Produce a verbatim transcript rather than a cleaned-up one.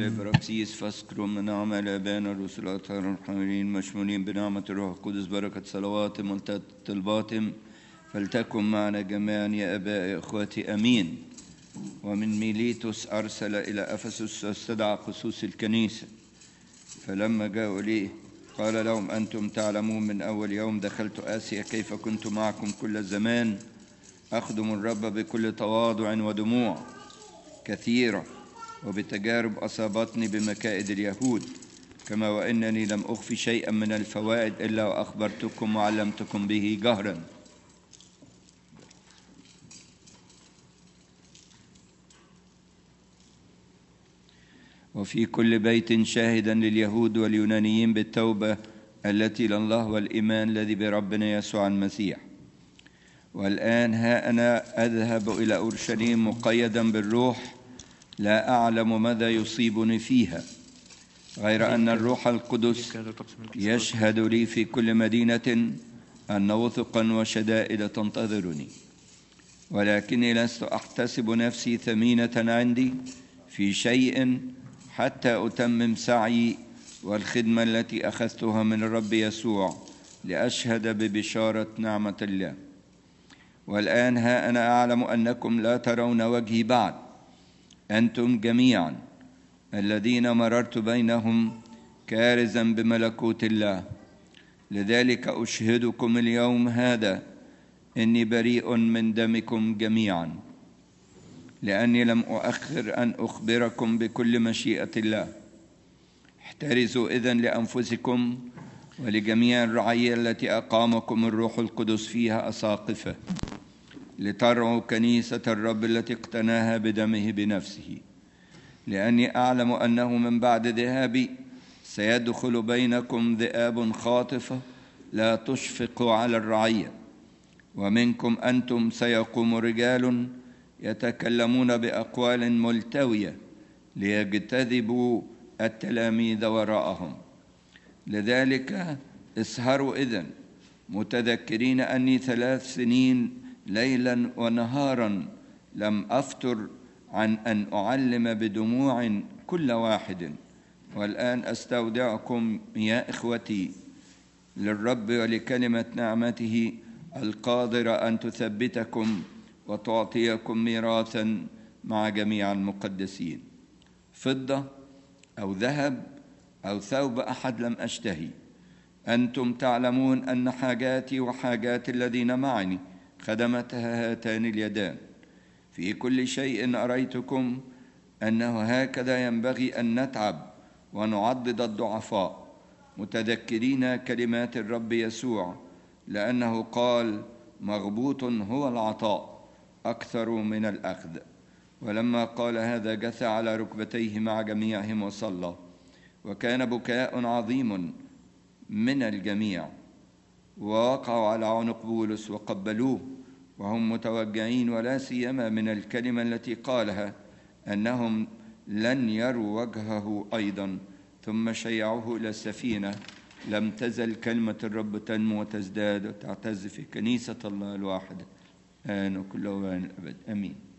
البراكسيس فاذكروا من نعمة الآباء الرسل الحاملين مشمولين بنعمة الروح القدس بركة صلواتهم والطلباتهم فلتكن معنا جميعا يا آباء يا إخواتي آمين. ومن ميليتوس أرسل إلى أفسس واستدعى خصوص الكنيسة، فلما جاءوا إليه قال لهم: أنتم تعلمون من أول يوم دخلت آسيا كيف كنت معكم كل الزمان أخدم الرب بكل تواضع ودموع كثيرة، وبتجارب أصابتني بمكائد اليهود، كما وإنني لم أخفي شيئا من الفوائد إلا وأخبرتكم وعلمتكم به جهرا. وفي كل بيت شاهدا لليهود واليونانيين بالتوبة التي لله والإيمان الذي بربنا يسوع المسيح. والآن ها أنا أذهب إلى أورشليم مقيدا بالروح، لا أعلم ماذا يصيبني فيها، غير أن الروح القدس يشهد لي في كل مدينة أن وثقا وشدائد تنتظرني، ولكني لست أحتسب نفسي ثمينة عندي في شيء حتى أتمم سعي والخدمة التي أخذتها من الرب يسوع لأشهد ببشارة نعمة الله. والآن ها أنا أعلم أنكم لا ترون وجهي بعد، أنتم جميعا الذين مررت بينهم كارزا بملكوت الله. لذلك أشهدكم اليوم هذا إني بريء من دمكم جميعا، لأني لم أؤخر أن أخبركم بكل مشيئة الله. احترزوا إذن لأنفسكم ولجميع الرعية التي أقامكم الروح القدس فيها أساقفة، لترعوا كنيسة الرب التي اقتناها بدمه بنفسه، لأني أعلم أنه من بعد ذهابي سيدخل بينكم ذئاب خاطفة لا تشفق على الرعية، ومنكم أنتم سيقوم رجال يتكلمون بأقوال ملتوية ليجتذبوا التلاميذ وراءهم. لذلك اسهروا إذن متذكرين أني ثلاث سنين ليلا ونهارا لم أفتر عن أن أعلم بدموع كل واحد. والآن أستودعكم يا إخوتي للرب ولكلمة نعمته القادرة أن تثبتكم وتعطيكم ميراثا مع جميع المقدسين. فضة أو ذهب أو ثوب أحد لم أشتهي، أنتم تعلمون أن حاجاتي وحاجات الذين معي خدمتها هاتان اليدان. في كل شيء أريتكم أنه هكذا ينبغي أن نتعب ونعضد الضعفاء، متذكرين كلمات الرب يسوع، لأنه قال: مغبوط هو العطاء أكثر من الأخذ. ولما قال هذا جثى على ركبتيه مع جميعهم وصلى، وكان بكاء عظيم من الجميع، ووقعوا على عنق بولس وقبلوه وهم متوجعين، ولا سيما من الكلمة التي قالها أنهم لن يروا وجهه أيضا. ثم شيعوه إلى السفينة. لم تزل كلمة الرب تنمو وتزداد وتعتز في كنيسة الله الواحدة الآن وكل أوان الأبد. آمين.